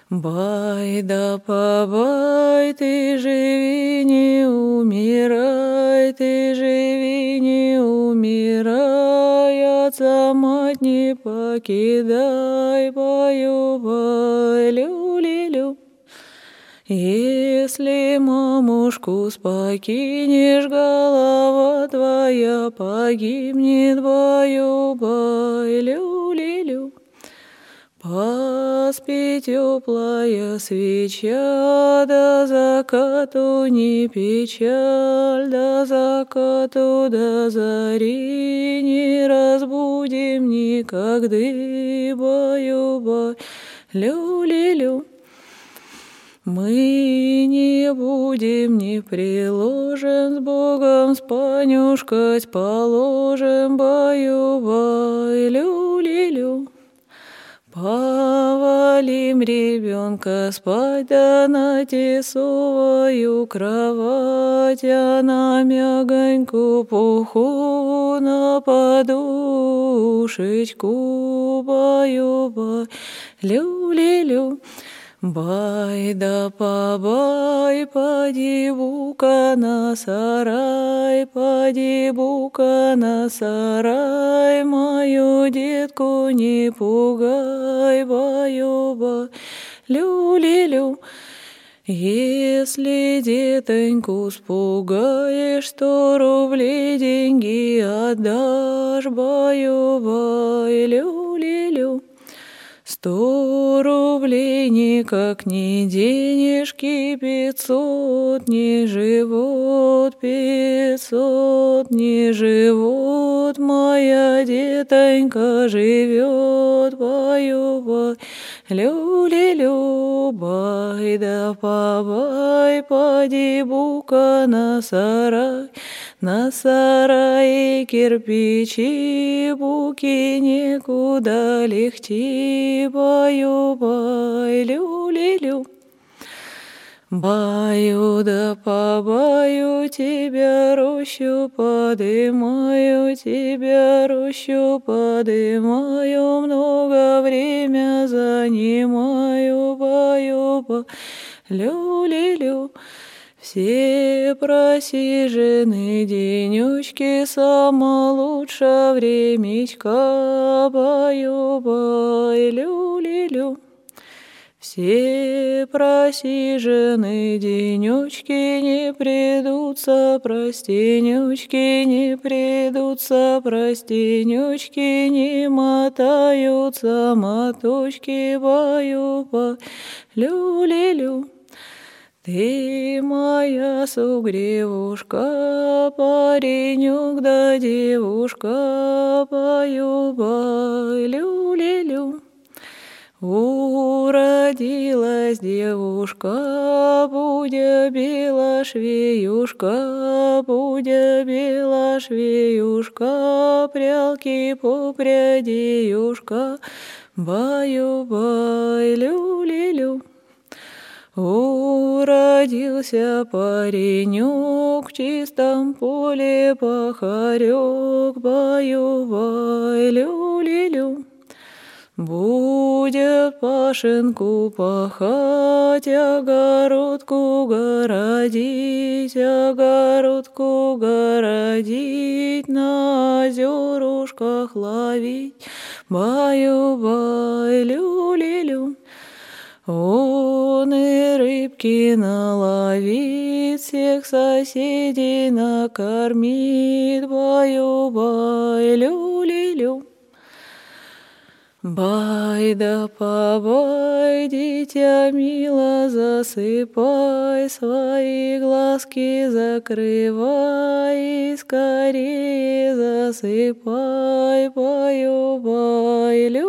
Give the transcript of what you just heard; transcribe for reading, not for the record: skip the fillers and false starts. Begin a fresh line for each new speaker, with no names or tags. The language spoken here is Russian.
Бай да побай, ты живи, не умирай, ты живи, не умирай, отца мать не покидай, баю, бай, лю-ли-лю. Если мамушку покинешь, голова твоя погибнет, баю, бай, лю-ли-лю. Поспи теплая свеча, до закату не печаль, до закату до зари не разбудим никогда, баю-бай, лю-ли-лю. Мы не будем, не приложим, с Богом спанюшкать положим, баю-бай, лю-ли-лю. Повалим ребенка спать, да на тесовую кровать, а на мягоньку пуху, на подушечку, баю-бай, лю-ли-лю. Бай да побай, поди бука на сарай, поди бука на сарай, мою детку не пугай, баю-бай, лю-ли-лю. Если детоньку спугаешь, 100 рублей деньги отдашь, баю-бай, лю-ли-лю. 100 рублей никак не денежки, 500 не живут, 500 не живут, моя детонька живет, баю-бай, лю-ли-лю. Бай да побай, поди бука на сарае кирпичи, буки некуда легче, баю-бай, лю-ли-лю. Баю да побаю, тебя рощу подымаю, тебя рощу подымаю, много время занимаю, баю-бай, лю-ли-лю. Все просижены денечки, само лучше времечка, баю-бай, лю-ли-лю. Все просижены денечки, не придутся простенечки, не придутся простенечки, не мотаются моточки, баю-бай, лю-ли-лю. Ты моя сугревушка, паренек да девушка, баю-бай, лю-ли-лю. Уродилась девушка, будя бела швеюшка, будя бела швеюшка, прялки попрядеюшка, баю-бай, лю-ли-лю. Уродился паренек, в чистом поле пахарек, баю-бай, лю-ли-лю. Будет пашенку пахать, огородку городить, огородку городить, на озерушках ловить, баю-бай, лю-ли-лю. Он и рыбки наловит, всех соседей накормит, баю-бай, лю-ли-лю. Бай да побай, дитя мило, засыпай, свои глазки закрывай, и скорее засыпай, баю-бай,